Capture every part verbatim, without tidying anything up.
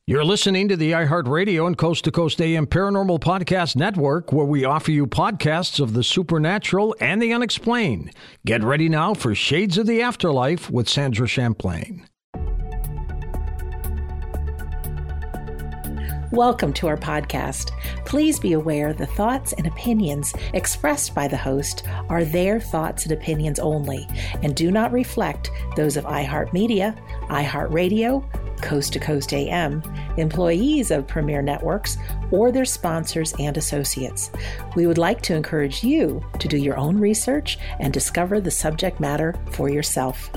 You're listening to the iHeartRadio and Coast to Coast A M Paranormal Podcast Network, where we offer you podcasts of the supernatural and the unexplained. Get ready now for Shades of the Afterlife with Sandra Champlain. Welcome to our podcast. Please be aware the thoughts and opinions expressed by the host are their thoughts and opinions only and do not reflect those of iHeartMedia, iHeartRadio, Coast to Coast A M, employees of Premier Networks, or their sponsors and associates. We would like to encourage you to do your own research and discover the subject matter for yourself.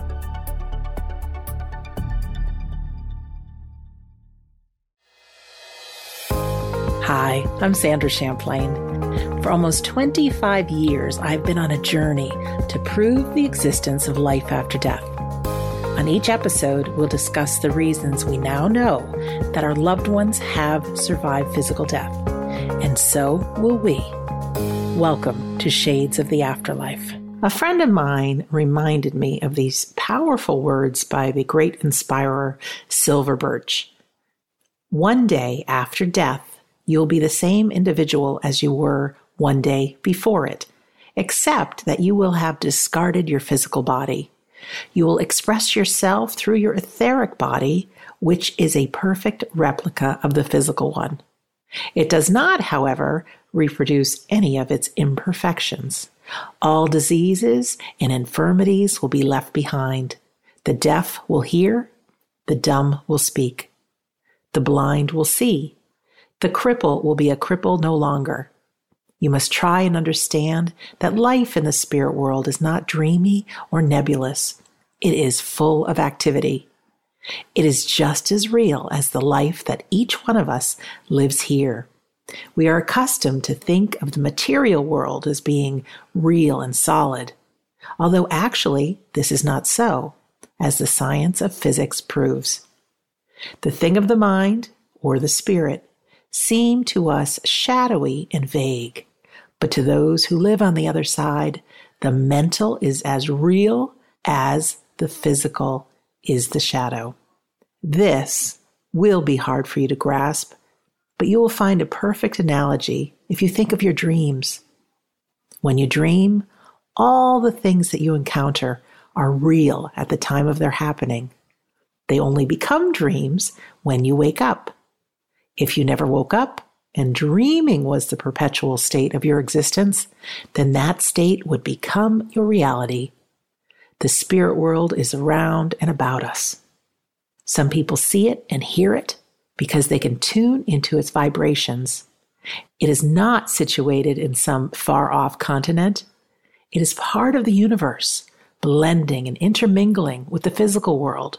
Hi, I'm Sandra Champlain. For almost twenty-five years, I've been on a journey to prove the existence of life after death. On each episode, we'll discuss the reasons we now know that our loved ones have survived physical death, and so will we. Welcome to Shades of the Afterlife. A friend of mine reminded me of these powerful words by the great inspirer Silver Birch. One day after death, you'll be the same individual as you were one day before it, except that you will have discarded your physical body. You will express yourself through your etheric body, which is a perfect replica of the physical one. It does not, however, reproduce any of its imperfections. All diseases and infirmities will be left behind. The deaf will hear, the dumb will speak, the blind will see, the cripple will be a cripple no longer. You must try and understand that life in the spirit world is not dreamy or nebulous. It is full of activity. It is just as real as the life that each one of us lives here. We are accustomed to think of the material world as being real and solid, although actually this is not so, as the science of physics proves. The thing of the mind, or the spirit, seem to us shadowy and vague. But to those who live on the other side, the mental is as real as the physical is the shadow. This will be hard for you to grasp, but you will find a perfect analogy if you think of your dreams. When you dream, all the things that you encounter are real at the time of their happening. They only become dreams when you wake up. If you never woke up, and dreaming was the perpetual state of your existence, then that state would become your reality. The spirit world is around and about us. Some people see it and hear it because they can tune into its vibrations. It is not situated in some far-off continent. It is part of the universe, blending and intermingling with the physical world.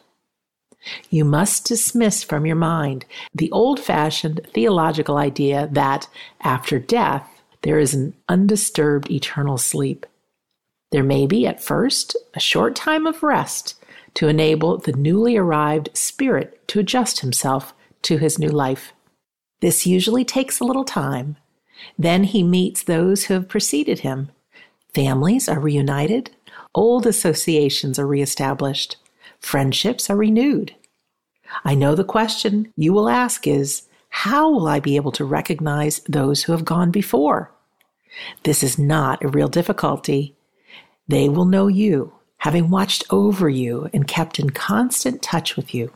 You must dismiss from your mind the old-fashioned theological idea that after death, there is an undisturbed eternal sleep. There may be, at first, a short time of rest to enable the newly arrived spirit to adjust himself to his new life. This usually takes a little time. Then he meets those who have preceded him. Families are reunited. Old associations are reestablished. Friendships are renewed. I know the question you will ask is, how will I be able to recognize those who have gone before? This is not a real difficulty. They will know you, having watched over you and kept in constant touch with you.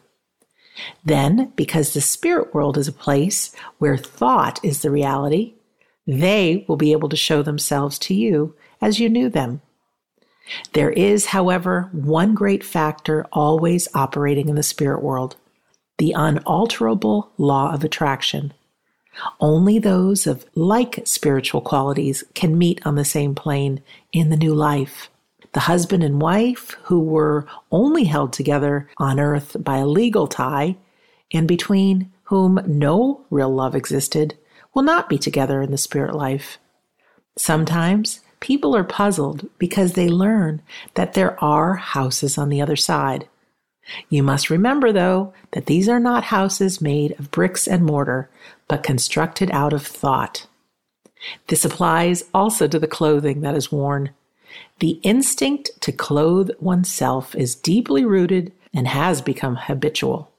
Then, because the spirit world is a place where thought is the reality, they will be able to show themselves to you as you knew them. There is, however, one great factor always operating in the spirit world, the unalterable law of attraction. Only those of like spiritual qualities can meet on the same plane in the new life. The husband and wife who were only held together on earth by a legal tie, and between whom no real love existed, will not be together in the spirit life. Sometimes people are puzzled because they learn that there are houses on the other side. You must remember, though, that these are not houses made of bricks and mortar, but constructed out of thought. This applies also to the clothing that is worn. The instinct to clothe oneself is deeply rooted and has become habitual.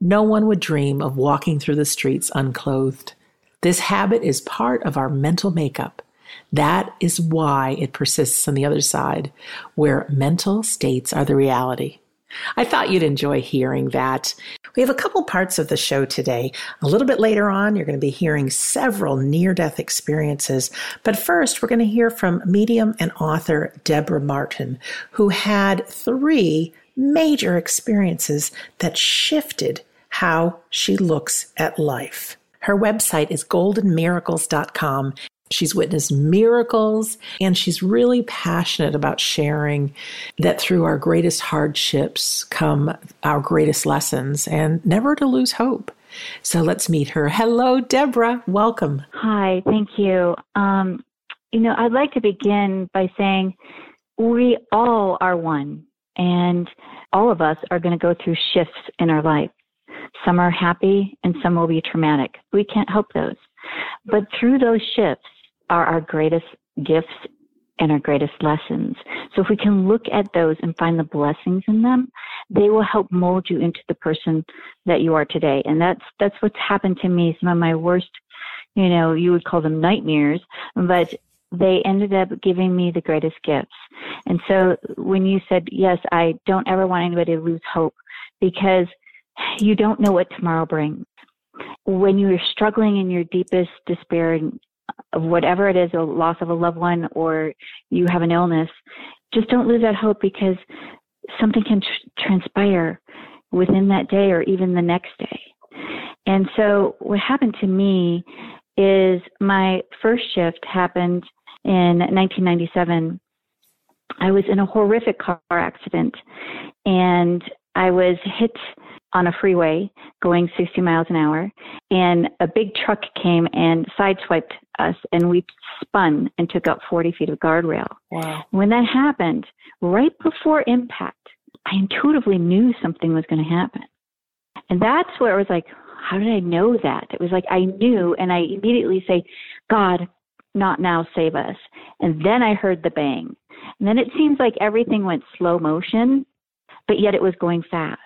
no one would dream of walking through the streets unclothed. This habit is part of our mental makeup. That is why it persists on the other side, where mental states are the reality. I thought you'd enjoy hearing that. We have a couple parts of the show today. A little bit later on, you're going to be hearing several near-death experiences. But first, we're going to hear from medium and author Deborah Martin, who had three major experiences that shifted how she looks at life. Her website is golden miracles dot com. She's witnessed miracles, and she's really passionate about sharing that through our greatest hardships come our greatest lessons, and never to lose hope. So let's meet her. Hello, Deborah. Welcome. Hi, thank you. Um, you know, I'd like to begin by saying we all are one, and all of us are going to go through shifts in our life. Some are happy, and some will be traumatic. We can't help those. But through those shifts are our greatest gifts and our greatest lessons. So if we can look at those and find the blessings in them, they will help mold you into the person that you are today. And that's that's what's happened to me. Some of my worst, you know, you would call them nightmares, but they ended up giving me the greatest gifts. And so when you said, yes, I don't ever want anybody to lose hope, because you don't know what tomorrow brings. When you're struggling in your deepest despair of whatever it is, a loss of a loved one, or you have an illness, just don't lose that hope, because something can tr- transpire within that day or even the next day. And so what happened to me is my first shift happened in nineteen ninety-seven. I was in a horrific car accident, and I was hit on a freeway going sixty miles an hour, and a big truck came and sideswiped us, and we spun and took out forty feet of guardrail. Wow. When that happened, right before impact, I intuitively knew something was going to happen. And that's where it was like, how did I know that? It was like I knew, and I immediately say, God, not now, save us. And then I heard the bang. And then it seems like everything went slow motion, but yet it was going fast.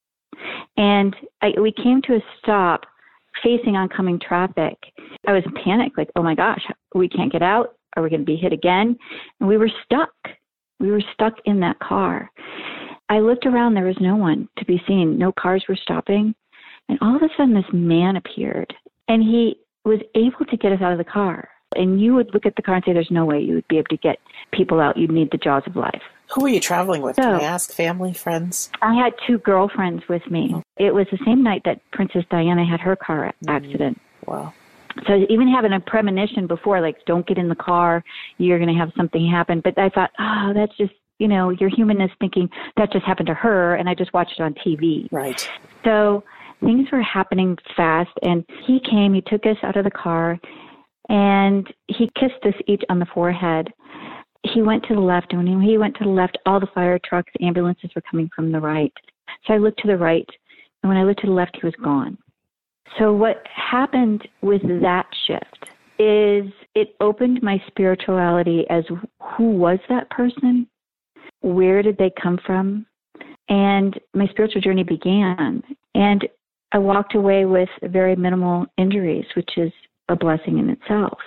And I, we came to a stop facing oncoming traffic. I was in panic, like, oh my gosh, we can't get out. Are we going to be hit again? And we were stuck. We were stuck in that car. I looked around. There was no one to be seen. No cars were stopping. And all of a sudden, this man appeared, and he was able to get us out of the car. And you would look at the car and say, there's no way you would be able to get people out. You'd need the jaws of life. Who were you traveling with? So, Can I ask? Family, friends? I had two girlfriends with me. Oh. It was the same night that Princess Diana had her car accident. Mm. Wow. So I was even having a premonition before, like, don't get in the car. You're going to have something happen. But I thought, oh, that's just, you know, your humanness thinking that just happened to her, and I just watched it on T V. Right. So things were happening fast, and he came, he took us out of the car, and he kissed us each on the forehead. He went to the left, and when he went to the left, all the fire trucks, ambulances were coming from the right. So I looked to the right, and when I looked to the left, he was gone. So what happened with that shift is it opened my spirituality as who was that person? Where did they come from? And my spiritual journey began. And I walked away with very minimal injuries, which is a blessing in itself.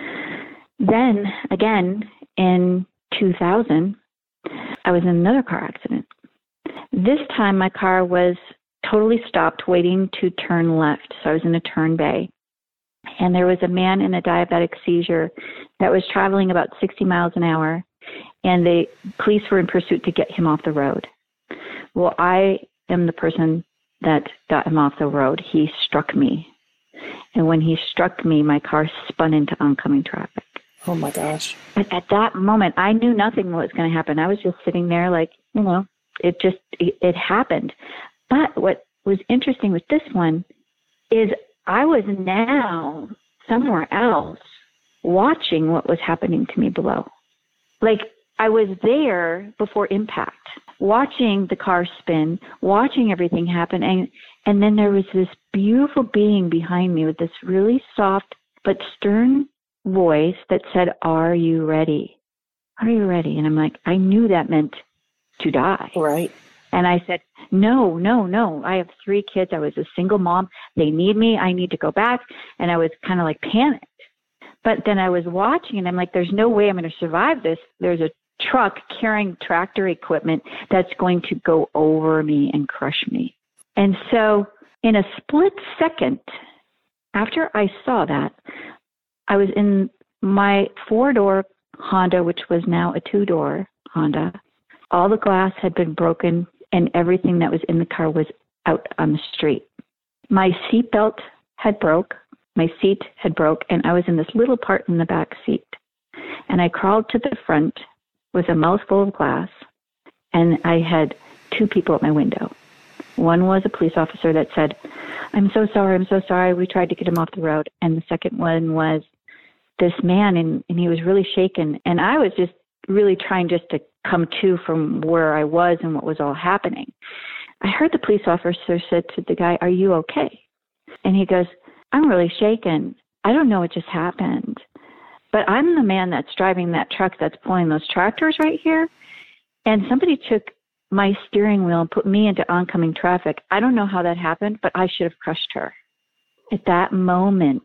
Then, again, in two thousand, I was in another car accident. This time, my car was totally stopped, waiting to turn left. So I was in a turn bay. And there was a man in a diabetic seizure that was traveling about sixty miles an hour, and the police were in pursuit to get him off the road. Well, I am the person that got him off the road. He struck me. And when he struck me, my car spun into oncoming traffic. Oh, my gosh. But at that moment, I knew nothing was going to happen. I was just sitting there like, you know, it just, it, it happened. But what was interesting with this one is I was now somewhere else watching what was happening to me below. Like, I was there before impact, watching the car spin, watching everything happen. And, and then there was this beautiful being behind me with this really soft but stern voice that said, are you ready? Are you ready? And I'm like, I knew that meant to die. Right. And I said, no, no, no. I have three kids. I was a single mom. They need me. I need to go back. And I was kind of like panicked. But then I was watching and I'm like, there's no way I'm going to survive this. There's a truck carrying tractor equipment that's going to go over me and crush me. And so in a split second, after I saw that, I was in my four-door Honda, which was now a two-door Honda. All the glass had been broken and everything that was in the car was out on the street. My seatbelt had broke. My seat had broke, and I was in this little part in the back seat. And I crawled to the front with a mouthful of glass, and I had two people at my window. One was a police officer that said, I'm so sorry, I'm so sorry. We tried to get him off the road. And the second one was this man, and, and he was really shaken. And I was just really trying just to come to from where I was and what was all happening. I heard the police officer said to the guy, are you okay? And he goes, I'm really shaken. I don't know what just happened. But I'm the man that's driving that truck that's pulling those tractors right here. And somebody took my steering wheel and put me into oncoming traffic. I don't know how that happened, but I should have crushed her. At that moment,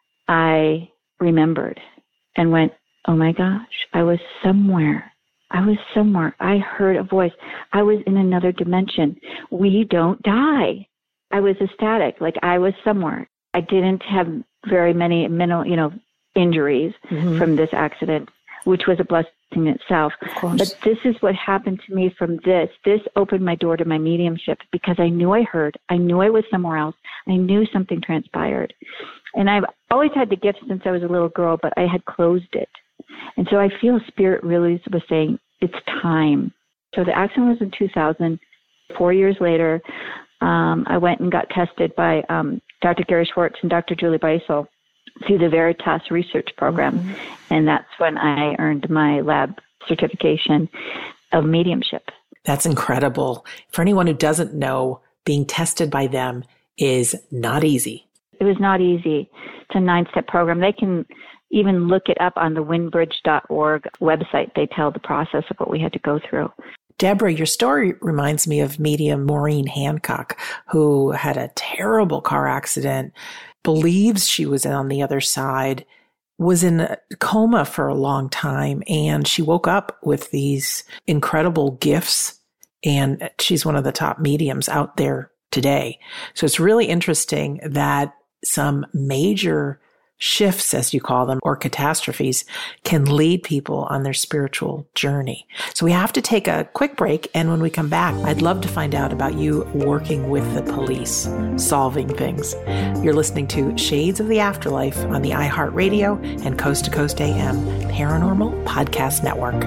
I remembered and went, oh my gosh, I was somewhere. I was somewhere. I heard a voice. I was in another dimension. We don't die. I was ecstatic, like I was somewhere. I didn't have very many mental, you know, injuries mm-hmm. from this accident, which was a blessing in itself. But this is what happened to me from this. This opened my door to my mediumship because I knew I heard. I knew I was somewhere else. I knew something transpired. And I've always had the gift since I was a little girl, but I had closed it. And so I feel Spirit really was saying, it's time. So the accident was in two thousand. Four years later, um, I went and got tested by um, Doctor Gary Schwartz and Doctor Julie Beisel through the Veritas Research Program. Mm-hmm. And that's when I earned my lab certification of mediumship. That's incredible. For anyone who doesn't know, being tested by them is not easy. It was not easy. It's a nine-step program. They can even look it up on the windbridge dot org website. They tell the process of what we had to go through. Deborah, your story reminds me of medium Maureen Hancock, who had a terrible car accident, believes she was on the other side, was in a coma for a long time, and she woke up with these incredible gifts, and she's one of the top mediums out there today. So it's really interesting that some major shifts, as you call them, or catastrophes can lead people on their spiritual journey. So we have to take a quick break. And when we come back, I'd love to find out about you working with the police, solving things. You're listening to Shades of the Afterlife on the iHeartRadio and Coast to Coast A M Paranormal Podcast Network.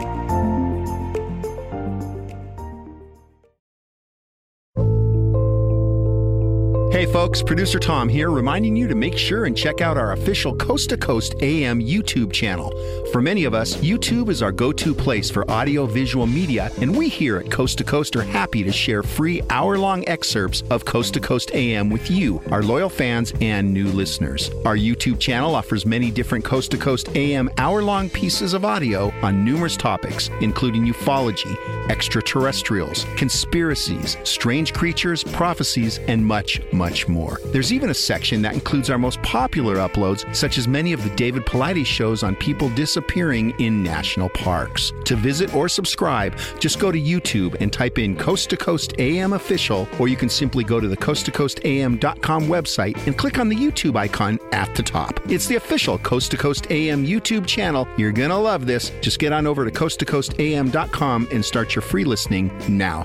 Hey folks, Producer Tom here, reminding you to make sure and check out our official Coast to Coast A M YouTube channel. For many of us, YouTube is our go-to place for audio-visual media, and we here at Coast to Coast are happy to share free hour-long excerpts of Coast to Coast A M with you, our loyal fans and new listeners. Our YouTube channel offers many different Coast to Coast A M hour-long pieces of audio on numerous topics, including ufology, extraterrestrials, conspiracies, strange creatures, prophecies, and much, much much more. There's even a section that includes our most popular uploads, such as many of the David Paulides shows on people disappearing in national parks. To visit or subscribe, just go to YouTube and type in Coast to Coast A M Official, or you can simply go to the coast to coast a m dot com website and click on the YouTube icon at the top. It's the official Coast to Coast A M YouTube channel. You're gonna love this. Just get on over to coast to coast a m dot com and start your free listening now.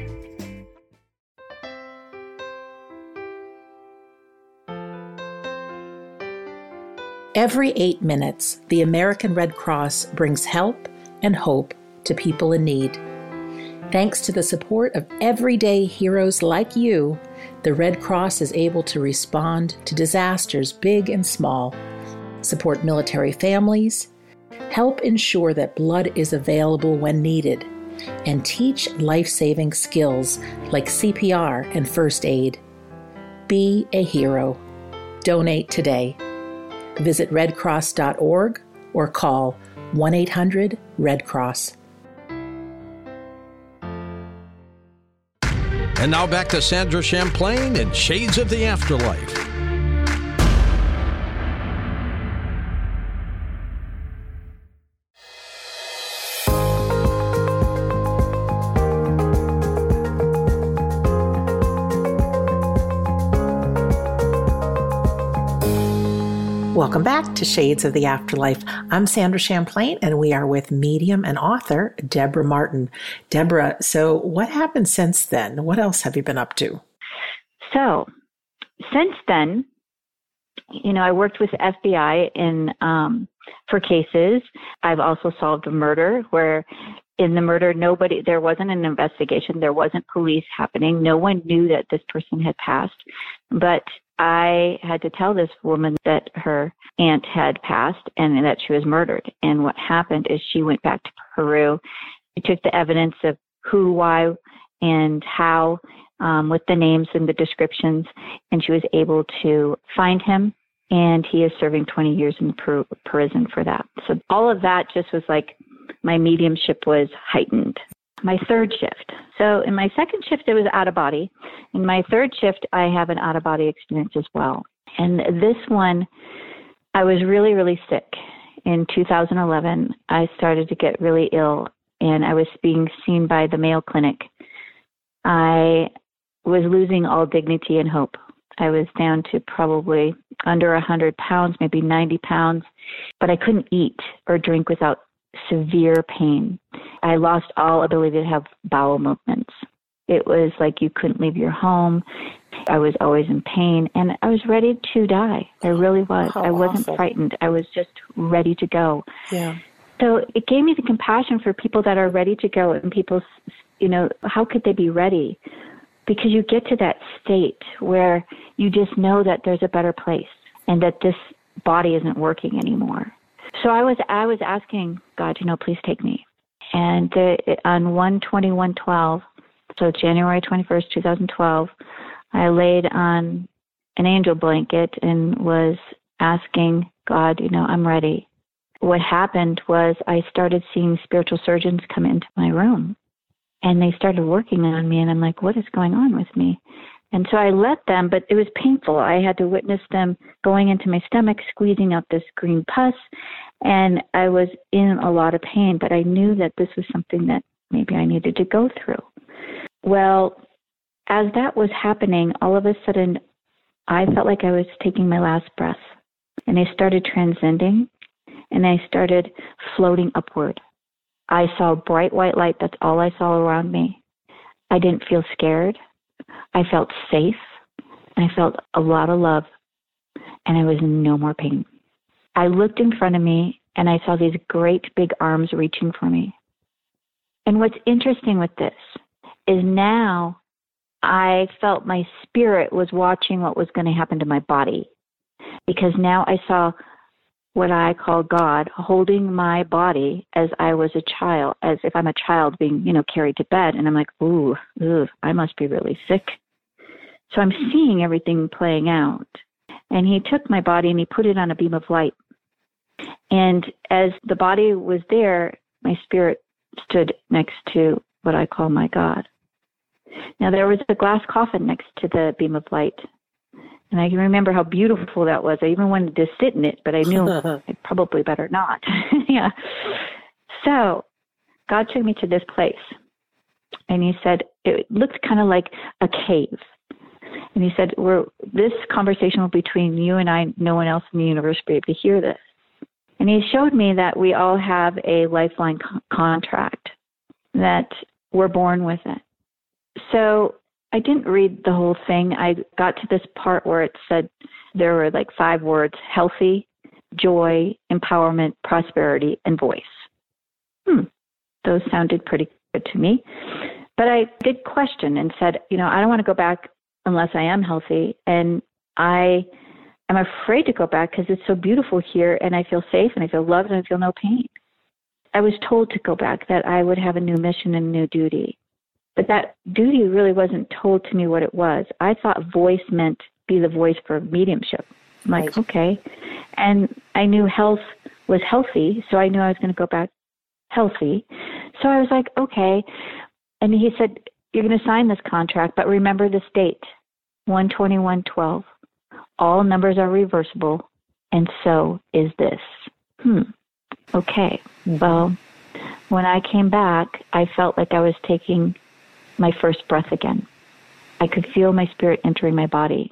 Every eight minutes, the American Red Cross brings help and hope to people in need. Thanks to the support of everyday heroes like you, the Red Cross is able to respond to disasters big and small, support military families, help ensure that blood is available when needed, and teach life-saving skills like C P R and first aid. Be a hero. Donate today. Visit red cross dot org or call one eight hundred red cross. And now back to Sandra Champlain and Shades of the Afterlife. Welcome back to Shades of the Afterlife. I'm Sandra Champlain, and we are with medium and author Deborah Martin. Deborah, so what happened since then? What else have you been up to? So, since then, you know, I worked with the F B I in um, for cases. I've also solved a murder where in the murder, nobody, there wasn't an investigation. There wasn't police happening. No one knew that this person had passed. But I had to tell this woman that her aunt had passed and that she was murdered. And what happened is she went back to Peru. She took the evidence of who, why, and how, um, with the names and the descriptions, and she was able to find him. And he is serving twenty years in per- prison for that. So all of that just was like my mediumship was heightened. My third shift. So in my second shift, it was out of body. In my third shift, I have an out of body experience as well. And this one, I was really, really sick. In two thousand eleven, I started to get really ill, and I was being seen by the Mayo Clinic. I was losing all dignity and hope. I was down to probably under one hundred pounds, maybe ninety pounds, but I couldn't eat or drink without severe pain. I lost all ability to have bowel movements. It was like you couldn't leave your home. I was always in pain, and I was ready to die. I really was. How I wasn't awful. frightened. I was just ready to go. Yeah. So it gave me the compassion for people that are ready to go, and people, you know, how could they be ready? Because you get to that state where you just know that there's a better place and that this body isn't working anymore. So I was I was asking God, you know, please take me. And the, on one twenty-one twelve, so January twenty-first, twenty twelve, I laid on an angel blanket and was asking God, you know, I'm ready. What happened was I started seeing spiritual surgeons come into my room, and they started working on me, and I'm like, what is going on with me? And so I let them, but it was painful. I had to witness them going into my stomach, squeezing out this green pus, and I was in a lot of pain, but I knew that this was something that maybe I needed to go through. Well, as that was happening, all of a sudden, I felt like I was taking my last breath, and I started transcending, and I started floating upward. I saw bright white light. That's all I saw around me. I didn't feel scared. I felt safe. I felt a lot of love, and I was in no more pain. I looked in front of me, and I saw these great big arms reaching for me. And what's interesting with this is now I felt my spirit was watching what was going to happen to my body, because now I saw what I call God holding my body as I was a child, as if I'm a child being, you know, carried to bed. And I'm like, ooh, ooh, I must be really sick. So I'm seeing everything playing out. And he took my body and he put it on a beam of light. And as the body was there, my spirit stood next to what I call my God. Now, there was a glass coffin next to the beam of light. And I can remember how beautiful that was. I even wanted to sit in it, but I knew I'd probably better not. Yeah. So God took me to this place. And he said, it looked kind of like a cave. And he said, We're, this conversation will be between you and I. No one else in the universe will be able to hear this. And he showed me that we all have a lifeline co- contract, that we're born with it. So I didn't read the whole thing. I got to this part where it said there were like five words: healthy, joy, empowerment, prosperity, and voice. Hmm. Those sounded pretty good to me. But I did question and said, you know, I don't want to go back unless I am healthy. And I am afraid to go back because it's so beautiful here, and I feel safe, and I feel loved, and I feel no pain. I was told to go back, that I would have a new mission and a new duty. But that duty really wasn't told to me what it was. I thought voice meant be the voice for mediumship. I'm like, right. Okay. And I knew health was healthy, so I knew I was going to go back healthy. So I was like, okay. And he said, you're going to sign this contract, but remember this date, one twenty-one twelve. All numbers are reversible, and so is this. Hmm. Okay. Well, when I came back, I felt like I was taking my first breath again. I could feel my spirit entering my body.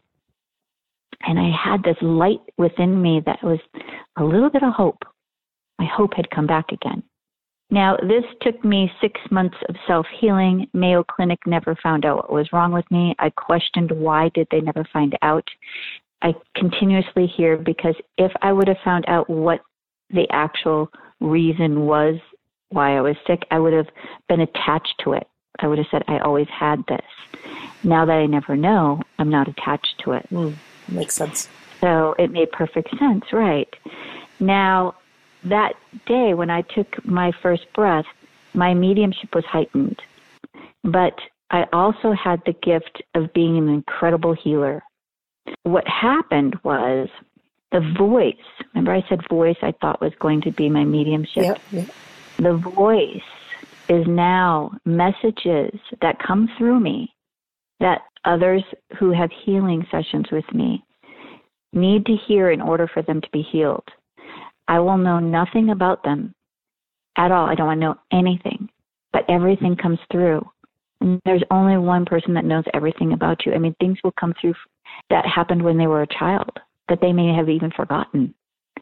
And I had this light within me that was a little bit of hope. My hope had come back again. Now, this took me six months of self-healing. Mayo Clinic never found out what was wrong with me. I questioned why did they never find out. I continuously hear because if I would have found out what the actual reason was why I was sick, I would have been attached to it. I would have said, I always had this. Now that I never know, I'm not attached to it. Mm, makes sense. So it made perfect sense, right? Now, that day when I took my first breath, my mediumship was heightened. But I also had the gift of being an incredible healer. What happened was the voice, remember I said voice I thought was going to be my mediumship? Yep, yep. The voice is now messages that come through me that others who have healing sessions with me need to hear in order for them to be healed. I will know nothing about them at all. I don't want to know anything, but everything comes through. And there's only one person that knows everything about you. I mean, things will come through that happened when they were a child that they may have even forgotten.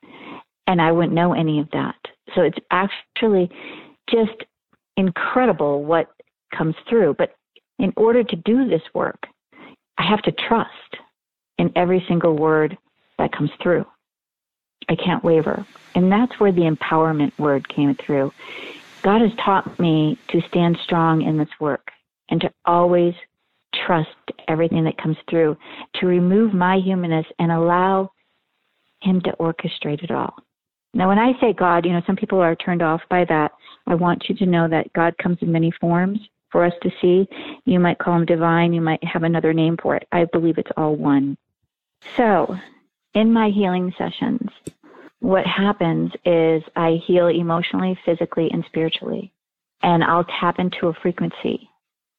And I wouldn't know any of that. So it's actually just incredible what comes through. But in order to do this work, I have to trust in every single word that comes through. I can't waver. And that's where the empowerment word came through. God has taught me to stand strong in this work and to always trust everything that comes through, to remove my humanness and allow him to orchestrate it all. Now, when I say God, you know, some people are turned off by that. I want you to know that God comes in many forms for us to see. You might call him divine. You might have another name for it. I believe it's all one. So, in my healing sessions, what happens is I heal emotionally, physically, and spiritually. And I'll tap into a frequency.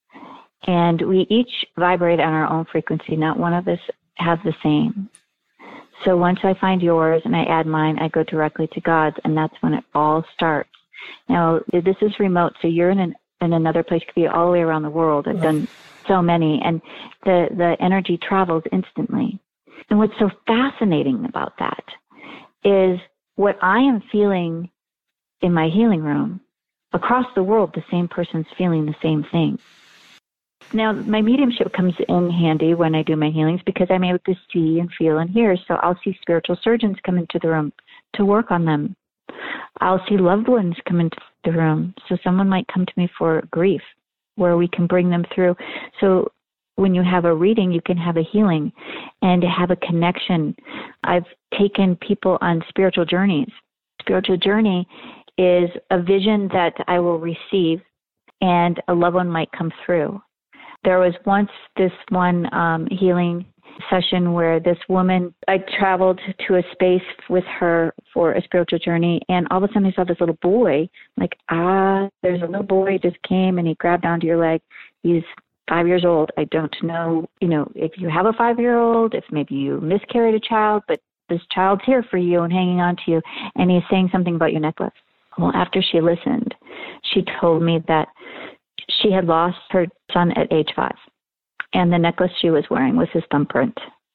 And we each vibrate on our own frequency. Not one of us has the same. So once I find yours and I add mine, I go directly to God's, and that's when it all starts. Now, this is remote, so you're in an, in another place. It could be all the way around the world. I've done so many, and the, the energy travels instantly. And what's so fascinating about that is what I am feeling in my healing room, across the world, the same person's feeling the same thing. Now, my mediumship comes in handy when I do my healings because I'm able to see and feel and hear. So I'll see spiritual surgeons come into the room to work on them. I'll see loved ones come into the room. So someone might come to me for grief where we can bring them through. So when you have a reading, you can have a healing and have a connection. I've taken people on spiritual journeys. Spiritual journey is a vision that I will receive and a loved one might come through. There was once this one um, healing session where this woman, I traveled to a space with her for a spiritual journey, and all of a sudden I saw this little boy, like, ah, there's a little boy just came and he grabbed onto your leg. He's five years old. I don't know, you know, if you have a five-year-old, if maybe you miscarried a child, but this child's here for you and hanging on to you, and he's saying something about your necklace. Well, after she listened, she told me that she had lost her son at age five, and the necklace she was wearing was his thumbprint.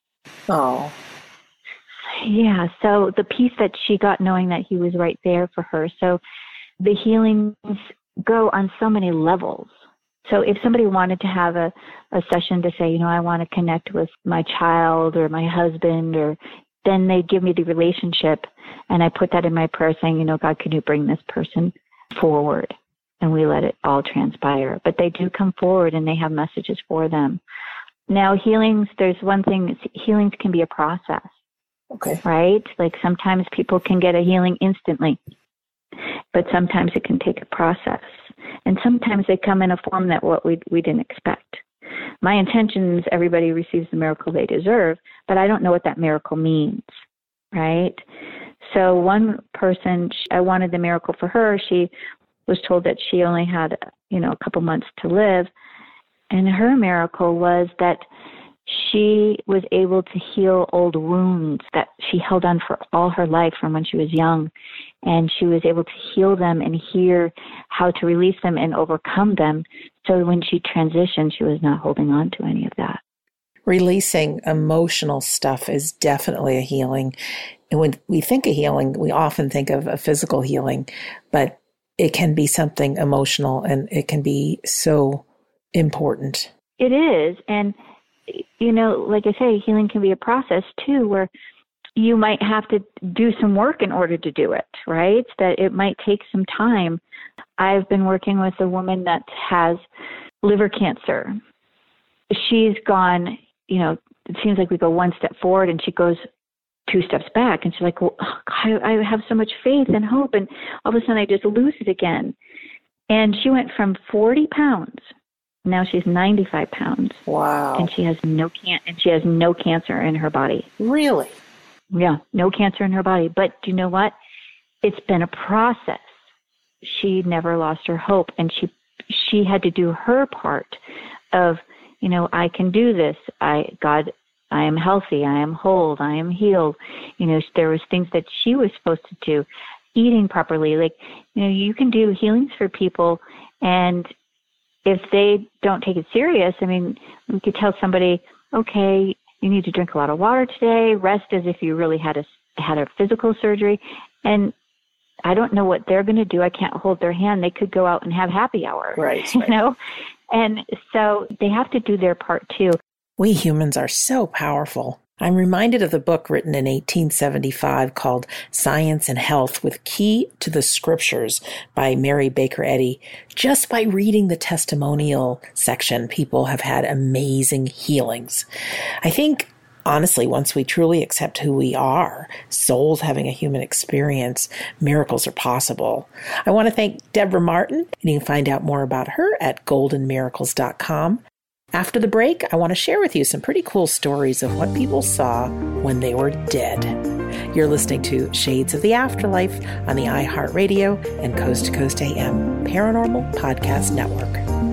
Oh. Yeah, so the peace that she got knowing that he was right there for her. So the healings go on so many levels. So if somebody wanted to have a, a session to say, you know, I want to connect with my child or my husband, or then they give me the relationship, and I put that in my prayer saying, you know, God, can you bring this person forward? And we let it all transpire. But they do come forward and they have messages for them. Now, healings, there's one thing, healings can be a process. Okay. Right? Like sometimes people can get a healing instantly, but sometimes it can take a process. And sometimes they come in a form that what we we didn't expect. My intention is everybody receives the miracle they deserve, but I don't know what that miracle means, right? So one person, I wanted the miracle for her. She was told that she only had, you know, a couple months to live. And her miracle was that she was able to heal old wounds that she held on for all her life from when she was young. And she was able to heal them and hear how to release them and overcome them. So when she transitioned, she was not holding on to any of that. Releasing emotional stuff is definitely a healing. And when we think of healing, we often think of a physical healing, but it can be something emotional, and it can be so important. It is. And, you know, like I say, healing can be a process too, where you might have to do some work in order to do it, right? That it might take some time. I've been working with a woman that has liver cancer. She's gone, you know, it seems like we go one step forward and she goes two steps back. And she's like, well, I, I have so much faith and hope. And all of a sudden I just lose it again. And she went from forty pounds. Now she's ninety-five pounds. Wow. And she has no can- and she has no cancer in her body. Really? Yeah, no cancer in her body. But do you know what? It's been a process. She never lost her hope, and she she had to do her part of, you know, I can do this. I God, I am healthy. I am whole. I am healed. You know, there was things that she was supposed to do, eating properly. Like, you know, you can do healings for people, and if they don't take it serious, I mean, we could tell somebody, okay, you need to drink a lot of water today, rest as if you really had a, had a physical surgery. And I don't know what they're going to do. I can't hold their hand. They could go out and have happy hour, right, you right. know? And so they have to do their part too. We humans are so powerful. I'm reminded of the book written in eighteen seventy-five called Science and Health with Key to the Scriptures by Mary Baker Eddy. Just by reading the testimonial section, people have had amazing healings. I think, honestly, once we truly accept who we are, souls having a human experience, miracles are possible. I want to thank Deborah Martin, and you can find out more about her at golden miracles dot com. After the break, I want to share with you some pretty cool stories of what people saw when they were dead. You're listening to Shades of the Afterlife on the iHeartRadio and Coast to Coast A M Paranormal Podcast Network.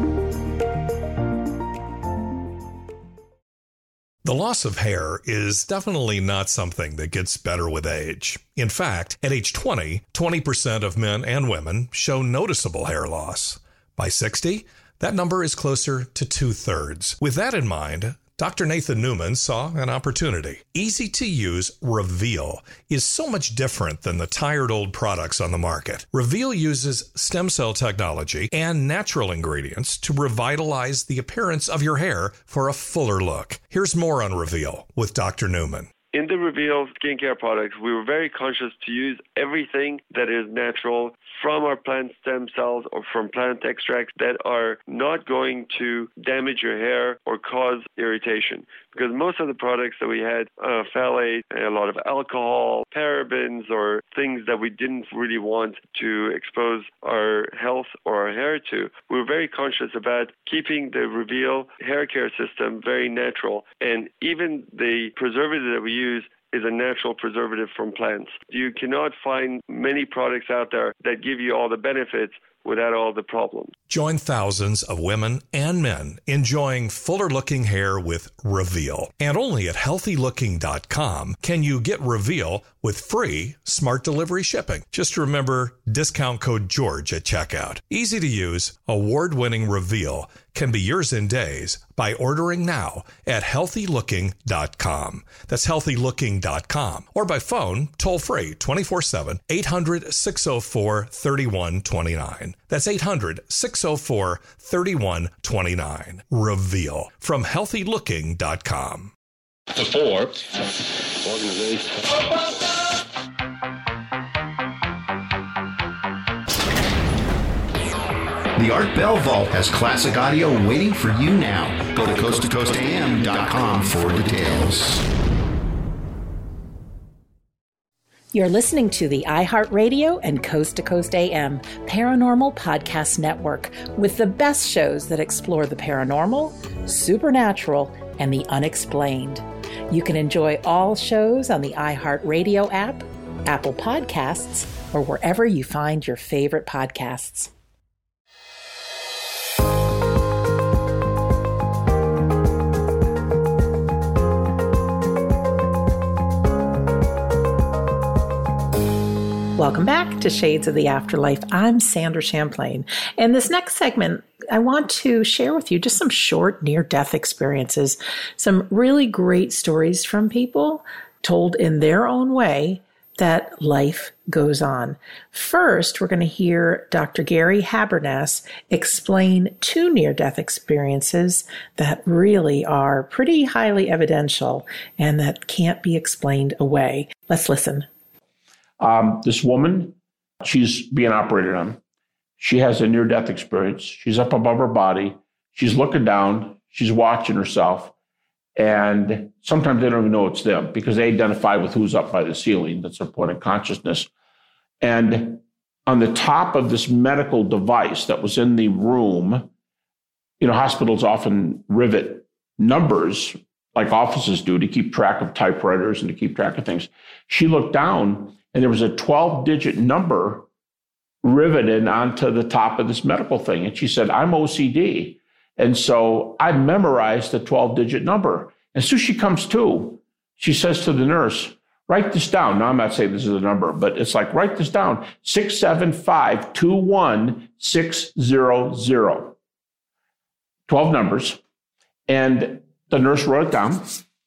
The loss of hair is definitely not something that gets better with age. In fact, at age twenty, twenty percent of men and women show noticeable hair loss. By sixty, that number is closer to two-thirds. With that in mind, Doctor Nathan Newman saw an opportunity. Easy-to-use Reveal is so much different than the tired old products on the market. Reveal uses stem cell technology and natural ingredients to revitalize the appearance of your hair for a fuller look. Here's more on Reveal with Doctor Newman. In the Reveal skincare products, we were very conscious to use everything that is natural from our plant stem cells or from plant extracts that are not going to damage your hair or cause irritation. Because most of the products that we had, uh, phthalate, a lot of alcohol, parabens, or things that we didn't really want to expose our health or our hair to, we were very conscious about keeping the Reveal hair care system very natural. And even the preservative that we use is a natural preservative from plants. You cannot find many products out there that give you all the benefits without all the problems. Join thousands of women and men enjoying fuller-looking hair with Reveal. And only at healthy looking dot com can you get Reveal with free smart delivery shipping. Just remember discount code George at checkout. Easy to use, award-winning Reveal can be yours in days by ordering now at healthy looking dot com. That's healthy looking dot com. Or by phone, toll-free, twenty-four seven, eight hundred, six oh four, thirty-one twenty-nine. That's eight hundred, six oh four, thirty-one twenty-nine. Reveal from healthy looking dot com. The Forbes organization. The Art Bell Vault has classic audio waiting for you now. Go to coast to coast A M dot com for details. You're listening to the iHeartRadio and Coast to Coast A M Paranormal Podcast Network with the best shows that explore the paranormal, supernatural, and the unexplained. You can enjoy all shows on the iHeartRadio app, Apple Podcasts, or wherever you find your favorite podcasts. Welcome back to Shades of the Afterlife. I'm Sandra Champlain. In this next segment, I want to share with you just some short near-death experiences, some really great stories from people told in their own way that life goes on. First, we're going to hear Doctor Gary Habermas explain two near-death experiences that really are pretty highly evidential and that can't be explained away. Let's listen. Um, this woman, she's being operated on. She has a near-death experience. She's up above her body. She's looking down. She's watching herself. And sometimes they don't even know it's them because they identify with who's up by the ceiling. That's their point of consciousness. And on the top of this medical device that was in the room, you know, hospitals often rivet numbers like offices do to keep track of typewriters and to keep track of things. She looked down and there was a twelve-digit number riveted onto the top of this medical thing. And she said, I'm O C D. And so I memorized the twelve-digit number. As soon as she comes to, she says to the nurse, write this down. Now, I'm not saying this is a number, but it's like, write this down, six seven five two one six zero zero. twelve numbers. And the nurse wrote it down.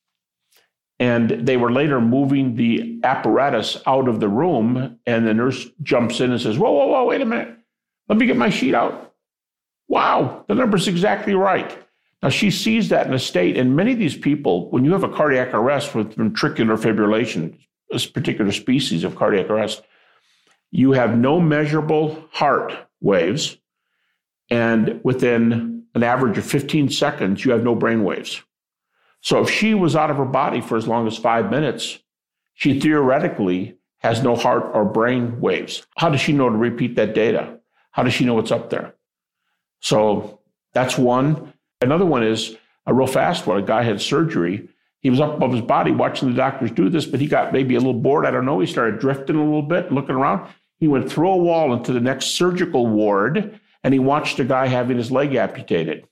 And they were later moving the apparatus out of the room. And the nurse jumps in and says, whoa, whoa, whoa, wait a minute. Let me get my sheet out. Wow, the number's exactly right. Now, she sees that in a state, and many of these people, when you have a cardiac arrest with ventricular fibrillation, this particular species of cardiac arrest, you have no measurable heart waves, and within an average of fifteen seconds, you have no brain waves. So if she was out of her body for as long as five minutes, she theoretically has no heart or brain waves. How does she know to repeat that data? How does she know it's up there? So that's one. Another one is a real fast one. A guy had surgery. He was up above his body watching the doctors do this, but he got maybe a little bored. I don't know. He started drifting a little bit, looking around. He went through a wall into the next surgical ward, and he watched a guy having his leg amputated.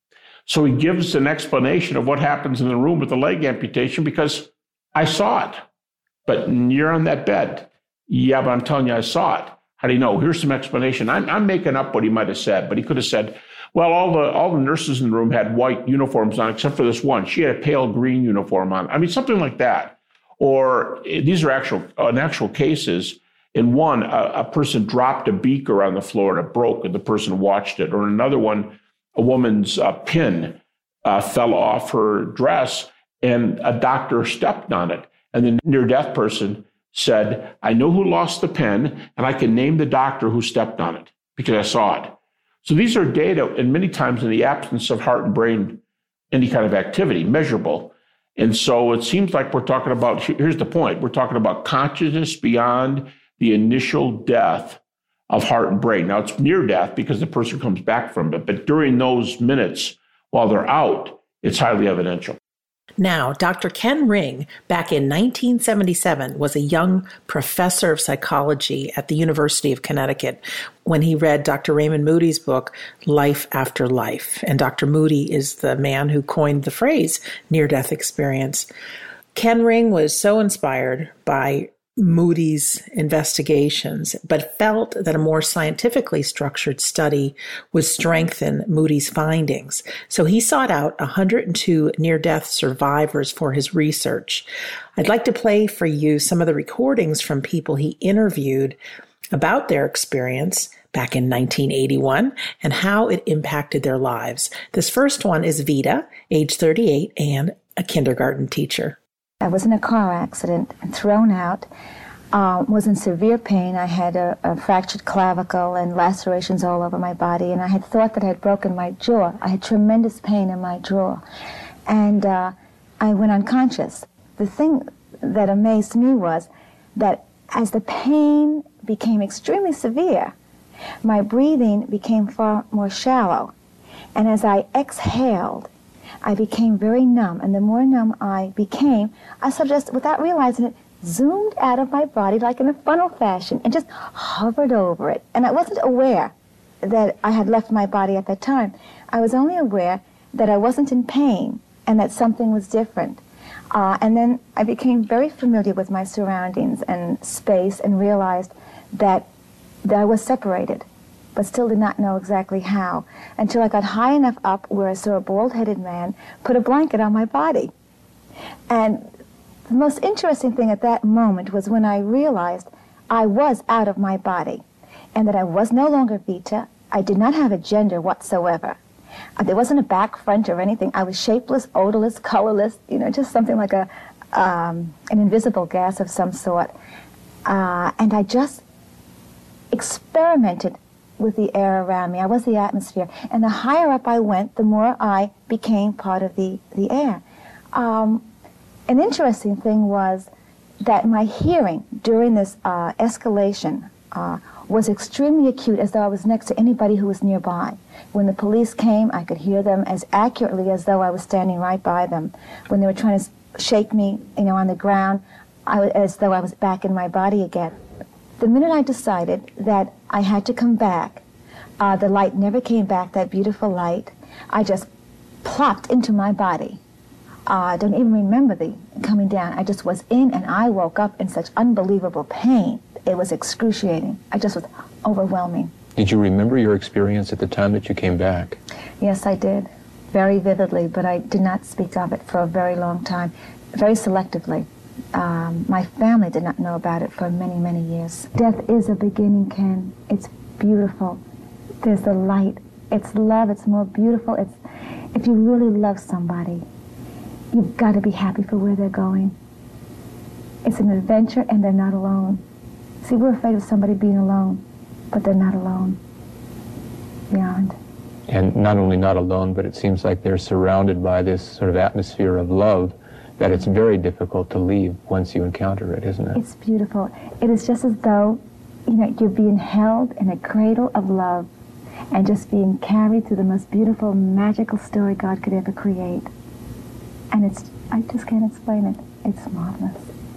So he gives an explanation of what happens in the room with the leg amputation because I saw it. But you're on that bed. Yeah, but I'm telling you, I saw it. How do you know? Here's some explanation. I'm, I'm making up what he might have said, but he could have said, well, all the all the nurses in the room had white uniforms on, except for this one. She had a pale green uniform on. I mean, something like that. Or these are actual, uh, in actual cases. In one, a, a person dropped a beaker on the floor and it broke, and the person watched it. Or in another one, a woman's uh, pin uh, fell off her dress, and a doctor stepped on it. And the near-death person said, I know who lost the pen, and I can name the doctor who stepped on it because I saw it. So these are data, and many times in the absence of heart and brain, any kind of activity, measurable. And so it seems like we're talking about, here's the point, we're talking about consciousness beyond the initial death of heart and brain. Now, it's near death because the person comes back from it, but during those minutes while they're out, it's highly evidential. Now, Doctor Ken Ring, back in nineteen seventy-seven, was a young professor of psychology at the University of Connecticut when he read Doctor Raymond Moody's book, Life After Life. And Doctor Moody is the man who coined the phrase near-death experience. Ken Ring was so inspired by Moody's investigations, but felt that a more scientifically structured study would strengthen Moody's findings. So he sought out one hundred two near-death survivors for his research. I'd like to play for you some of the recordings from people he interviewed about their experience back in nineteen eighty-one and how it impacted their lives. This first one is Vita, age thirty-eight, and a kindergarten teacher. I was in a car accident and thrown out, uh, was in severe pain. I had a, a fractured clavicle and lacerations all over my body, and I had thought that I had broken my jaw. I had tremendous pain in my jaw, and uh, I went unconscious. The thing that amazed me was that as the pain became extremely severe, my breathing became far more shallow, and as I exhaled, I became very numb, and the more numb I became, I sort of just, without realizing it, zoomed out of my body like in a funnel fashion and just hovered over it. And I wasn't aware that I had left my body at that time. I was only aware that I wasn't in pain and that something was different. Uh, and then I became very familiar with my surroundings and space and realized that, that I was separated, but still did not know exactly how, until I got high enough up where I saw a bald-headed man put a blanket on my body. And the most interesting thing at that moment was when I realized I was out of my body and that I was no longer Vita. I did not have a gender whatsoever. Uh, there wasn't a back, front, or anything. I was shapeless, odorless, colorless, you know, just something like a um, an invisible gas of some sort. Uh, and I just experimented with the air around me. I was the atmosphere. And the higher up I went, the more I became part of the, the air. Um, an interesting thing was that my hearing during this uh, escalation uh, was extremely acute, as though I was next to anybody who was nearby. When the police came, I could hear them as accurately as though I was standing right by them. When they were trying to shake me, you know, on the ground, I was, as though I was back in my body again. The minute I decided that I had to come back, uh, the light never came back, that beautiful light. I just plopped into my body. I uh, don't even remember the coming down. I just was in, and I woke up in such unbelievable pain. It was excruciating. I just was overwhelming. Did you remember your experience at the time that you came back? Yes, I did, very vividly, but I did not speak of it for a very long time, very selectively. Um, my family did not know about it for many, many years. Death is a beginning, Ken. It's beautiful. There's the light. It's love. It's more beautiful. It's, if you really love somebody, you've got to be happy for where they're going. It's an adventure, and they're not alone. See, we're afraid of somebody being alone, but they're not alone. Beyond. And not only not alone, but it seems like they're surrounded by this sort of atmosphere of love that it's very difficult to leave once you encounter it, isn't it? It's beautiful. It is just as though, you know, you're being held in a cradle of love and just being carried through the most beautiful, magical story God could ever create. And it's, I just can't explain it. It's marvelous.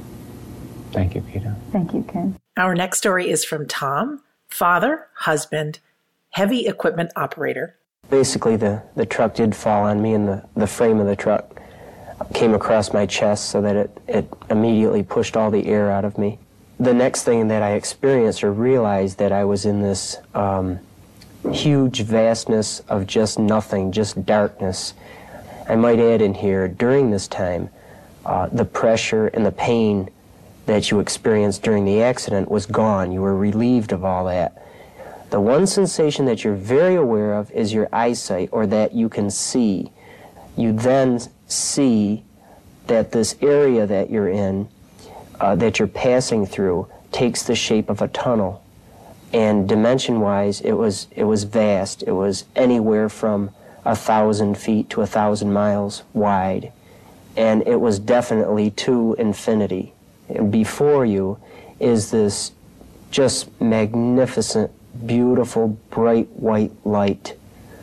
Thank you, Peter. Thank you, Ken. Our next story is from Tom, father, husband, heavy equipment operator. Basically, the, the truck did fall on me, and the, the frame of the truck came across my chest so that it, it immediately pushed all the air out of me. The next thing that I experienced or realized that I was in this um, huge vastness of just nothing, just darkness. I might add in here, during this time, uh, the pressure and the pain that you experienced during the accident was gone. You were relieved of all that. The one sensation that you're very aware of is your eyesight, or that you can see. You then see that this area that you're in, uh, that you're passing through, takes the shape of a tunnel. And dimension-wise, it was, it was vast. It was anywhere from a thousand feet to a thousand miles wide. And it was definitely to infinity. And before you is this just magnificent, beautiful, bright white light.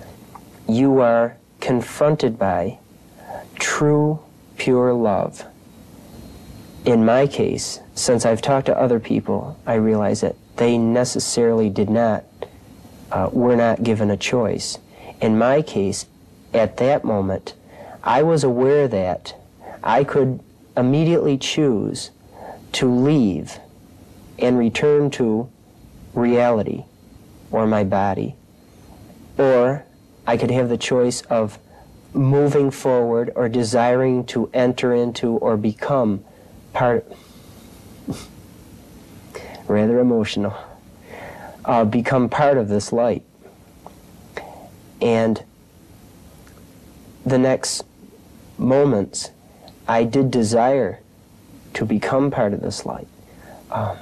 You are confronted by true, pure love. In my case, since I've talked to other people, I realize that they necessarily did not, uh, were not given a choice. In my case, at that moment, I was aware that I could immediately choose to leave and return to reality or my body. Or I could have the choice of moving forward or desiring to enter into or become part, rather emotional, uh, become part of this light. And the next moments, I did desire to become part of this light, um,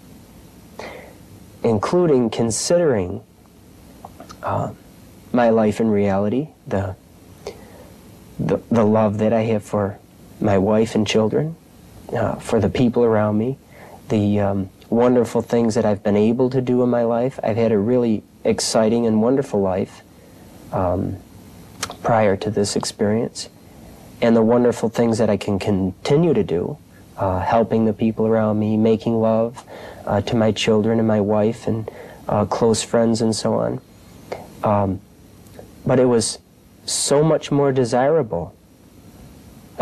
including considering uh, my life in reality, the, the the love that I have for my wife and children, uh, for the people around me, the um, wonderful things that I've been able to do in my life. I've had a really exciting and wonderful life um, prior to this experience, and the wonderful things that I can continue to do. Uh, helping the people around me, making love uh, to my children and my wife and uh, close friends and so on. Um, but it was so much more desirable. Uh,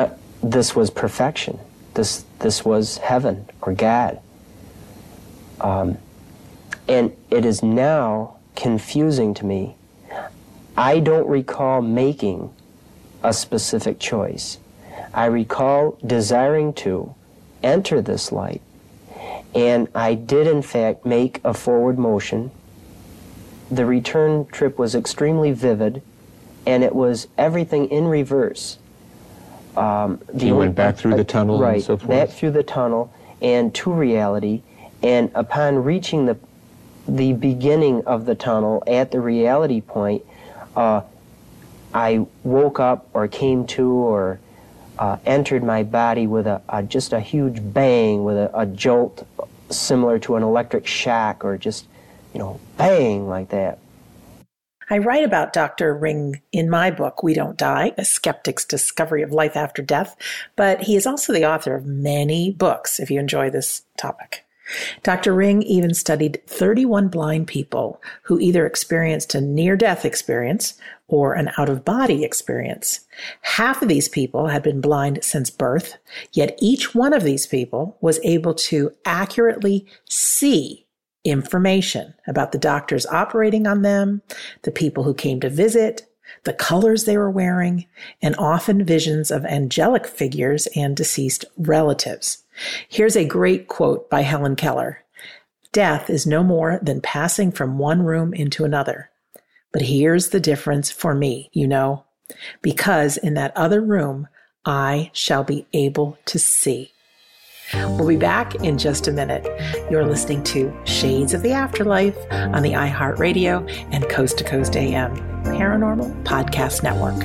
this was perfection. This this was heaven or God. Um, and it is now confusing to me. I don't recall making a specific choice. I recall desiring to enter this light, and I did in fact make a forward motion. The return trip was extremely vivid, and it was everything in reverse. Um, the you went back through the tunnel right, and so forth? Back through the tunnel and to reality, and upon reaching the the beginning of the tunnel at the reality point, uh, I woke up or came to or uh, entered my body with a, a just a huge bang, with a, a jolt similar to an electric shock, or just, you know, bang like that. I write about Doctor Ring in my book, We Don't Die, A Skeptic's Discovery of Life After Death, but he is also the author of many books, if you enjoy this topic. Doctor Ring even studied thirty-one blind people who either experienced a near-death experience or an out-of-body experience. Half of these people had been blind since birth, yet each one of these people was able to accurately see information about the doctors operating on them, the people who came to visit, the colors they were wearing, and often visions of angelic figures and deceased relatives. Here's a great quote by Helen Keller. Death is no more than passing from one room into another. But here's the difference for me, you know, because in that other room, I shall be able to see. We'll be back in just a minute. You're listening to Shades of the Afterlife on the iHeartRadio and Coast to Coast A M Paranormal Podcast Network.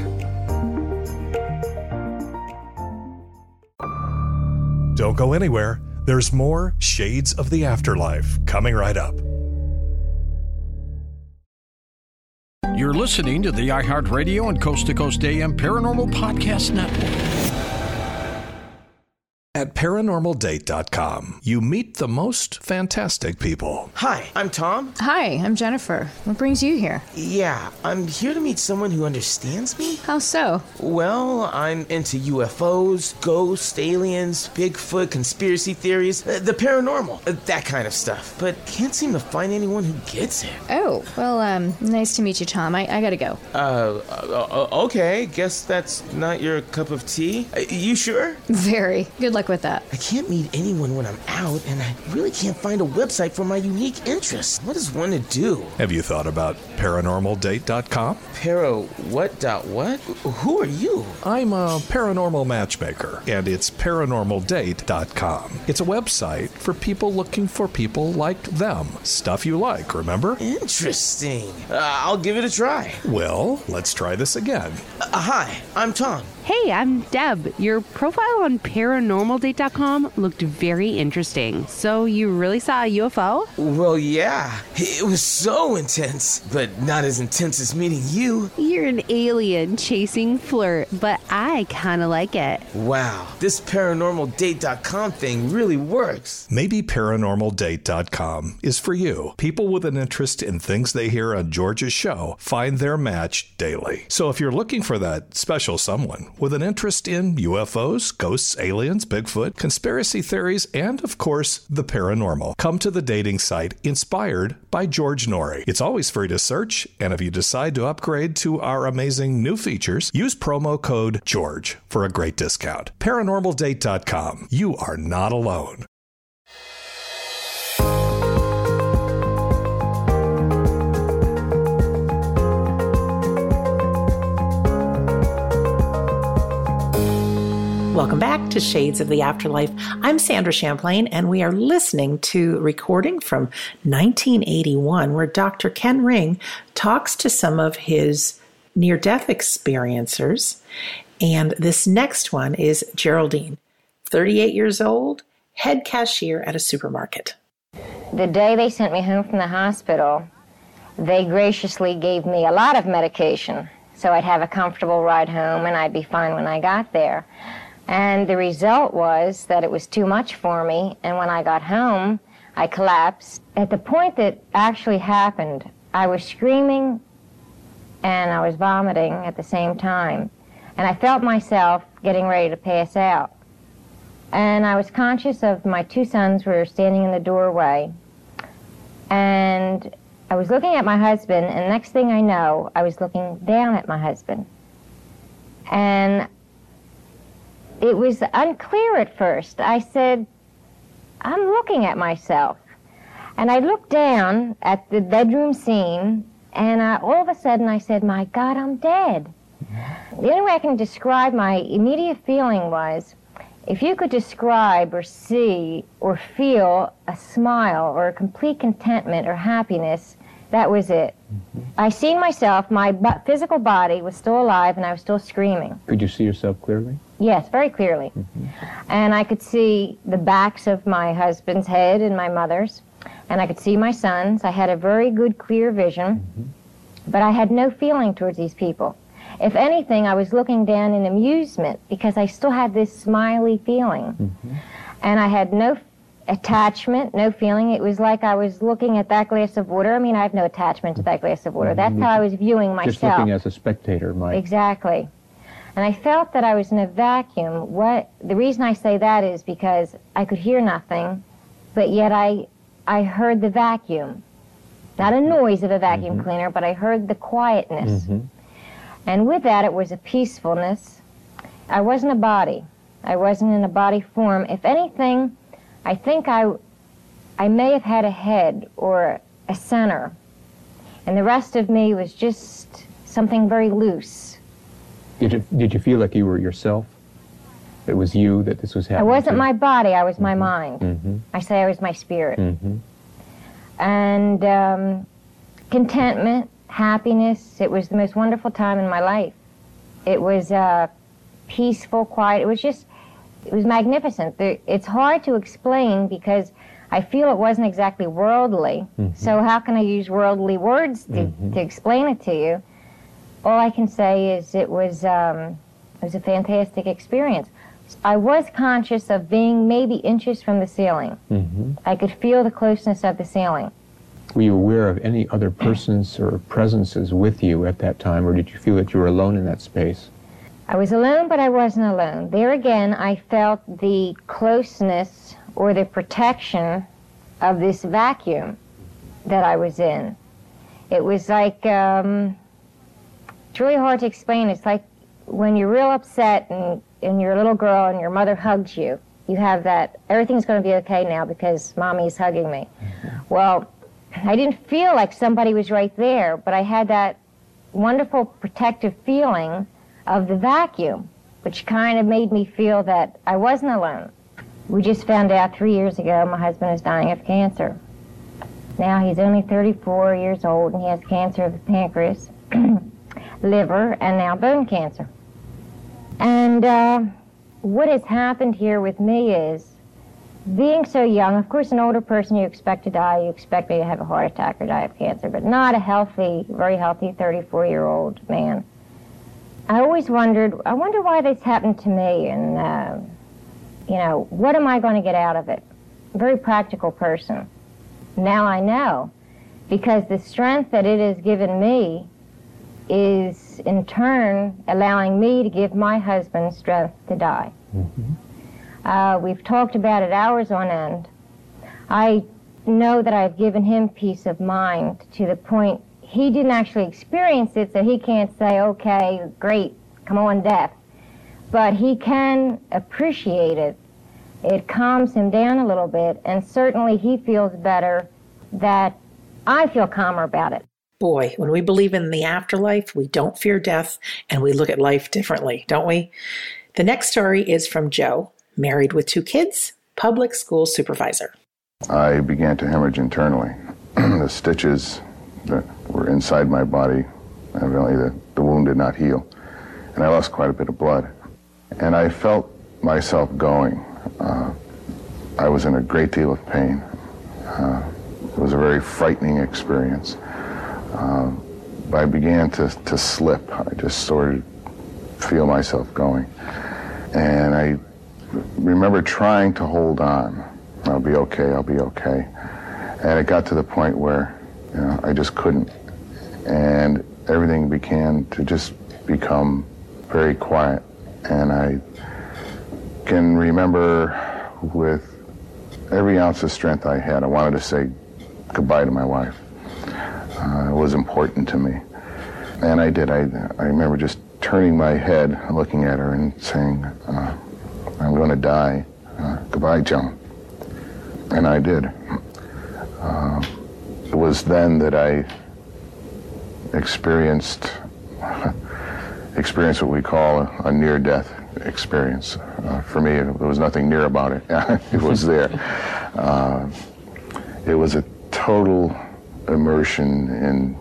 Don't go anywhere. There's more Shades of the Afterlife coming right up. You're listening to the iHeartRadio and Coast to Coast A M Paranormal Podcast Network. At paranormal date dot com, you meet the most fantastic people. Hi, I'm Tom. Hi, I'm Jennifer. What brings you here? Yeah, I'm here to meet someone who understands me. How so? Well, I'm into U F Os, ghosts, aliens, Bigfoot, conspiracy theories, uh, the paranormal, uh, that kind of stuff. But can't seem to find anyone who gets it. Oh, well, um, nice to meet you, Tom. I, I gotta go. Uh, uh, okay. Guess that's not your cup of tea. Uh, you sure? Very. Good luck with that. I can't meet anyone when I'm out, and I really can't find a website for my unique interests. What is one to do? Have you thought about paranormal date dot com? Para what dot what? Who are you? I'm a paranormal matchmaker, and it's paranormal date dot com. It's a website for people looking for people like them. Stuff you like, remember? Interesting. Uh, I'll give it a try. Well, let's try this again. Uh, hi, I'm Tom. Hey, I'm Deb. Your profile on paranormal date dot com looked very interesting. So you really saw a U F O? Well, yeah. It was so intense, but not as intense as meeting you. You're an alien chasing flirt, but I kind of like it. Wow, this paranormal date dot com thing really works. Maybe paranormal date dot com is for you. People with an interest in things they hear on George's show find their match daily. So if you're looking for that special someone with an interest in U F Os, ghosts, aliens, Bigfoot, conspiracy theories, and, of course, the paranormal, come to the dating site inspired by George Noory. It's always free to search, and if you decide to upgrade to our amazing new features, use promo code GEORGE for a great discount. paranormal date dot com. You are not alone. Welcome back to Shades of the Afterlife. I'm Sandra Champlain, and we are listening to a recording from nineteen eighty-one where Doctor Ken Ring talks to some of his near-death experiencers. And this next one is Geraldine, thirty-eight years old, head cashier at a supermarket. The day they sent me home from the hospital, they graciously gave me a lot of medication so I'd have a comfortable ride home and I'd be fine when I got there. And the result was that it was too much for me, and when I got home, I collapsed. At the point that actually happened, I was screaming and I was vomiting at the same time. and I felt myself getting ready to pass out. And I was conscious of my two sons were standing in the doorway, and I was looking at my husband, and next thing I know, I was looking down at my husband. And it was unclear at first. I said, I'm looking at myself. And I looked down at the bedroom scene, and I, all of a sudden I said, my God, I'm dead. The only way I can describe my immediate feeling was, if you could describe or see or feel a smile or a complete contentment or happiness, that was it. Mm-hmm. I seen myself, my b- physical body was still alive, and I was still screaming. Could you see yourself clearly? Yes, very clearly. Mm-hmm. And I could see the backs of my husband's head and my mother's, and I could see my sons. I had a very good, clear vision, mm-hmm. but I had no feeling towards these people. If anything, I was looking down in amusement because I still had this smiley feeling. Mm-hmm. And I had no attachment, no feeling. It was like I was looking at that glass of water. I mean, I have no attachment to that glass of water. That's how I was viewing myself. Just looking as a spectator, Mike. Exactly. And I felt that I was in a vacuum. What the reason I say that is because I could hear nothing, but yet I, I heard the vacuum. Not a noise of a vacuum mm-hmm. cleaner, but I heard the quietness. Mm-hmm. And with that, it was a peacefulness. I wasn't a body. I wasn't in a body form. If anything, I think I, I may have had a head or a center, and the rest of me was just something very loose. Did you, did you feel like you were yourself? It was you that this was happening I wasn't to? my body, I was my mm-hmm. mind. Mm-hmm. I say I was my spirit. Mm-hmm. And um, contentment, happiness, it was the most wonderful time in my life. It was uh, peaceful, quiet, it was just, it was magnificent. It's hard to explain because I feel it wasn't exactly worldly. Mm-hmm. So how can I use worldly words to, mm-hmm. to explain it to you? All I can say is it was, um, it was a fantastic experience. I was conscious of being maybe inches from the ceiling. Mm-hmm. I could feel the closeness of the ceiling. Were you aware of any other persons or presences with you at that time, or did you feel that you were alone in that space? I was alone, but I wasn't alone. There again, I felt the closeness or the protection of this vacuum that I was in. It was like, um, it's really hard to explain. It's like when you're real upset and, and you're a little girl and your mother hugs you. You have that, everything's going to be okay now because mommy's hugging me. Mm-hmm. Well, I didn't feel like somebody was right there, but I had that wonderful protective feeling of the vacuum, which kind of made me feel that I wasn't alone. We just found out three years ago my husband is dying of cancer. Now he's only thirty-four years old and he has cancer of the pancreas, liver, and now bone cancer. And uh, what has happened here with me is, being so young, of course, an older person, you expect to die, you expect me to have a heart attack or die of cancer, but not a healthy, very healthy thirty-four-year-old man. I always wondered, I wonder why this happened to me, and, uh, you know, what am I going to get out of it? A very practical person. Now I know, because the strength that it has given me is, in turn, allowing me to give my husband strength to die. Mm-hmm. Uh, we've talked about it hours on end. I know that I've given him peace of mind to the point he didn't actually experience it, so he can't say, okay, great, come on, death. But he can appreciate it. It calms him down a little bit, and certainly he feels better that I feel calmer about it. Boy, when we believe in the afterlife, we don't fear death, and we look at life differently, don't we? The next story is from Joe. Married with two kids, public school supervisor. I began to hemorrhage internally. The stitches that were inside my body, evidently the, the wound did not heal. And I lost quite a bit of blood. And I felt myself going. Uh, I was in a great deal of pain. Uh, it was a very frightening experience. Uh, I began to, to slip. I just sort of feel myself going. And I remember trying to hold on. I'll be okay, I'll be okay. And it got to the point where, you know, I just couldn't. And everything began to just become very quiet. And I can remember with every ounce of strength I had, I wanted to say goodbye to my wife. Uh, it was important to me. And I did. I, I remember just turning my head, looking at her and saying, uh, I'm going to die. Uh, goodbye, Joan. And I did. Uh, it was then that I experienced experienced what we call a, a near-death experience. Uh, for me, there was nothing near about it. It was there. Uh, it was a total immersion in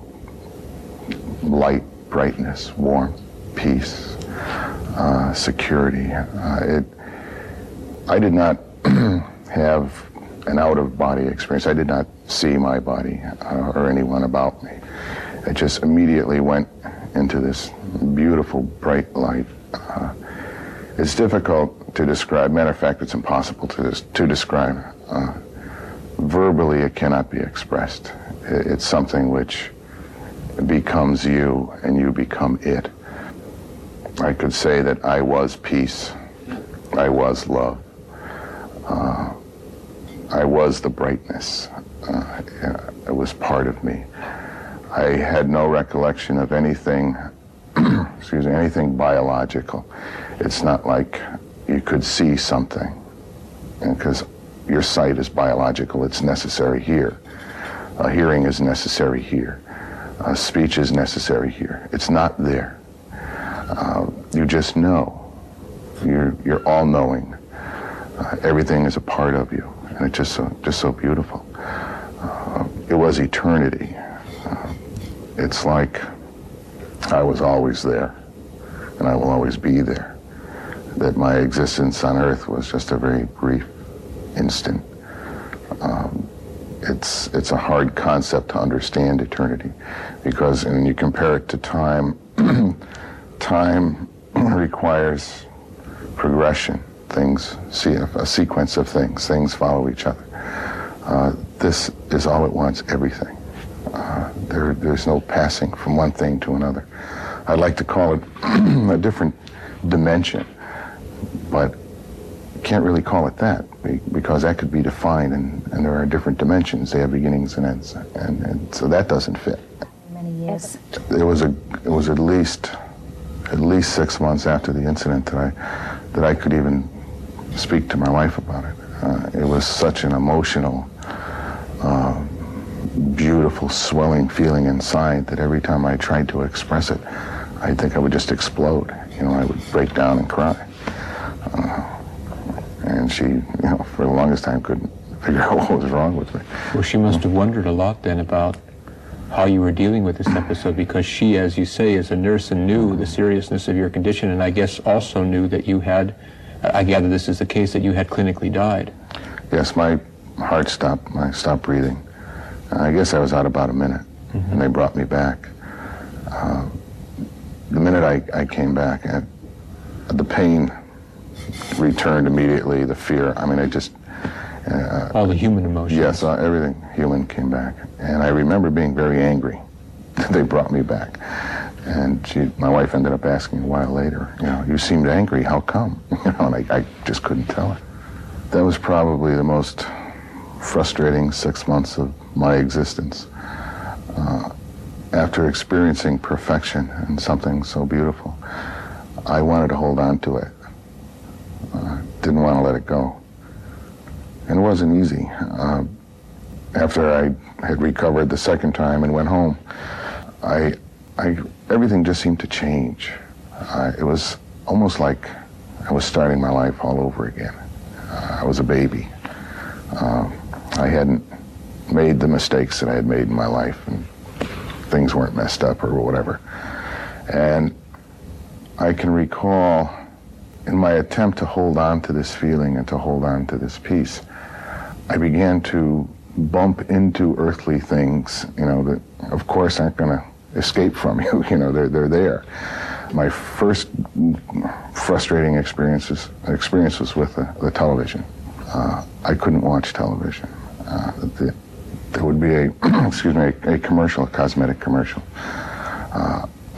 light, brightness, warmth, peace, uh, security. Uh, it. I did not have an out-of-body experience. I did not see my body uh, or anyone about me. I just immediately went into this beautiful, bright light. Uh, it's difficult to describe. Matter of fact, it's impossible to to describe. Uh, verbally, it cannot be expressed. It's something which becomes you, and you become it. I could say that I was peace. I was love. Uh, I was the brightness. Uh, it was part of me. I had no recollection of anything, excuse me, anything biological. It's not like you could see something, because your sight is biological. It's necessary here. Uh, hearing is necessary here. Uh, speech is necessary here. It's not there. Uh, you just know. You're, you're all-knowing. Uh, everything is a part of you, and it's just so, just so beautiful. Uh, it was eternity. Uh, it's like I was always there, and I will always be there. That my existence on Earth was just a very brief instant. Um, it's it's a hard concept to understand, eternity, because when you compare it to time, time requires progression. Things, see a, a sequence of things. Things follow each other. Uh, this is all at once, everything. Uh, there, there's no passing from one thing to another. I'd like to call it a different dimension, but can't really call it that, because that could be defined, and, and there are different dimensions. They have beginnings and ends, and, and so that doesn't fit. Many years. It was a, it was at least, at least six months after the incident that I, that I could even speak to my wife about it. Uh, it was such an emotional, uh, beautiful, swelling feeling inside that every time I tried to express it, I think I would just explode. You know, I would break down and cry. Uh, and she, you know, for the longest time couldn't figure out what was wrong with me. Well, she must have wondered a lot then about how you were dealing with this episode, because she, as you say, is a nurse and knew the seriousness of your condition, and I guess also knew that you had, I gather this is the case, that you had clinically died. Yes, my heart stopped. I stopped breathing. I guess I was out about a minute, mm-hmm. and they brought me back. Uh, the minute I, I came back, I, the pain returned immediately, the fear. I mean, I just... Uh, All the human emotions. Yes, uh, everything human came back. And I remember being very angry that they brought me back. And she, my wife ended up asking a while later, you know, you seemed angry, how come? You know, and I, I just couldn't tell her. That was probably the most frustrating six months of my existence. Uh, after experiencing perfection and something so beautiful, I wanted to hold on to it. Uh, didn't want to let it go. And it wasn't easy. Uh, after I had recovered the second time and went home, I, I, everything just seemed to change. Uh, it was almost like I was starting my life all over again. Uh, I was a baby. Uh, I hadn't made the mistakes that I had made in my life, and things weren't messed up or whatever. And I can recall, in my attempt to hold on to this feeling and to hold on to this peace, I began to bump into earthly things, you know, that of course aren't going to escape from you. You know, they're, they're there. My first frustrating experiences, experience was with the, the television. Uh, I couldn't watch television. Uh, the, there would be a, excuse me, a, a commercial, a cosmetic commercial. Uh,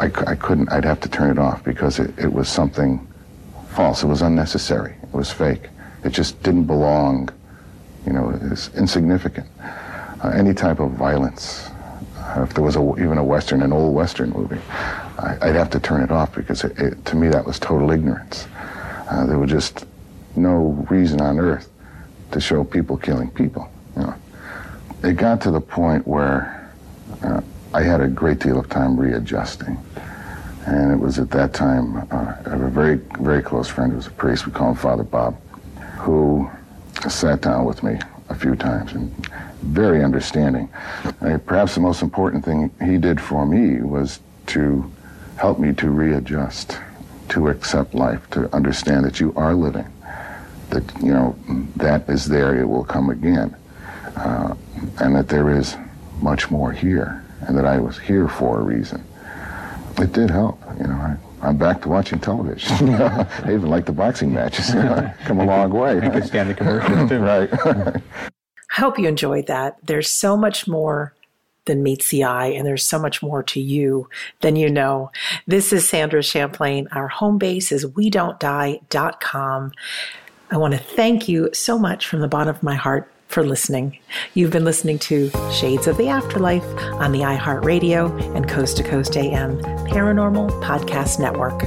I, I couldn't, I'd have to turn it off because it, it was something false. It was unnecessary. It was fake. It just didn't belong, you know, it's insignificant. Uh, any type of violence, uh, if there was a, even a Western, an old Western movie, I, I'd have to turn it off because it, it, to me that was total ignorance. Uh, there was just no reason on earth to show people killing people. You know, it got to the point where uh, I had a great deal of time readjusting, and it was at that time uh, I have a very, very close friend who was a priest. We call him Father Bob, who sat down with me a few times and very understanding. Uh, perhaps the most important thing he did for me was to help me to readjust, to accept life, to understand that you are living. That, you know, that is there, it will come again. Uh, and that there is much more here, and that I was here for a reason. It did help, you know. I, I'm back to watching television. I even like the boxing matches. Come a long way. I could stand the commercials too. Right. I hope you enjoyed that. There's so much more than meets the eye, and there's so much more to you than you know. This is Sandra Champlain. Our home base is we don't die dot com. I want to thank you so much from the bottom of my heart for listening. You've been listening to Shades of the Afterlife on the iHeartRadio and Coast to Coast A M Paranormal Podcast Network.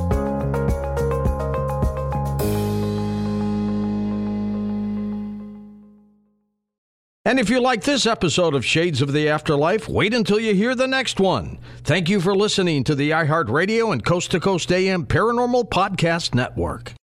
And if you like this episode of Shades of the Afterlife, wait until you hear the next one. Thank you for listening to the iHeartRadio and Coast to Coast A M Paranormal Podcast Network.